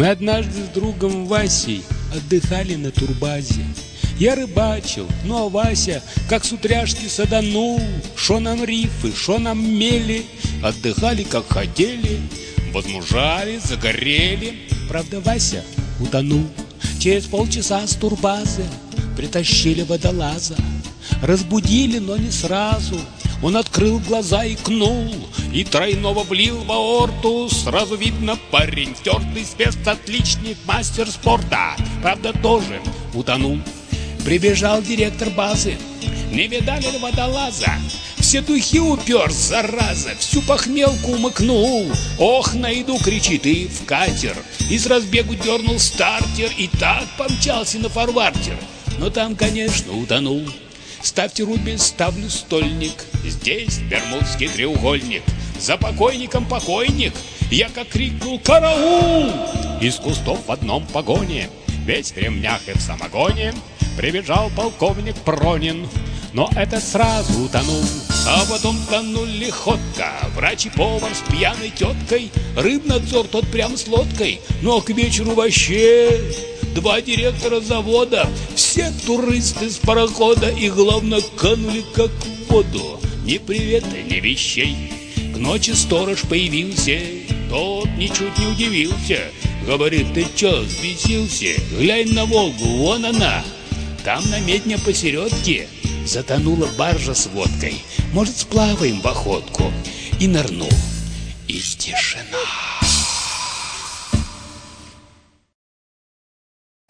Мы однажды с другом Васей отдыхали на турбазе. Я рыбачил, ну а Вася, как с утряшки саданул. Шо нам рифы, шо нам мели, отдыхали как хотели. Возмужали, загорели, правда Вася утонул. Через полчаса с турбазы притащили водолаза. Разбудили, но не сразу. Он открыл глаза и икнул, и тройного влил в аорту. Сразу видно, парень тертый, спец, отличник, мастер спорта. Правда, тоже утонул. Прибежал директор базы. Не видали ли водолаза? Все духи упер, зараза, всю похмелку умыкнул. Ох, на еду кричит и в катер. И с разбегу дернул стартер, и так помчался на фарвартер. Но там, конечно, утонул. Ставьте рубль, ставлю стольник. Здесь Бермудский треугольник. За покойником покойник. Я как крикнул «Караул!» Из кустов в одном погоне, весь в ремнях и в самогоне, прибежал полковник Пронин. Но это сразу утонул. А потом тонули ходка, врач и повар с пьяной теткой, рыбнадзор тот прям с лодкой. Но к вечеру вообще 2 директора завода, все туристы с парохода, и главное канули как в воду. Ни привета, ни вещей. К ночи сторож появился, тот ничуть не удивился. Говорит: ты чё, взбесился? Глянь на Волгу, вон она. Там на медне посередке затонула баржа с водкой. Может, сплаваем в охотку? И нырнул. И тишина.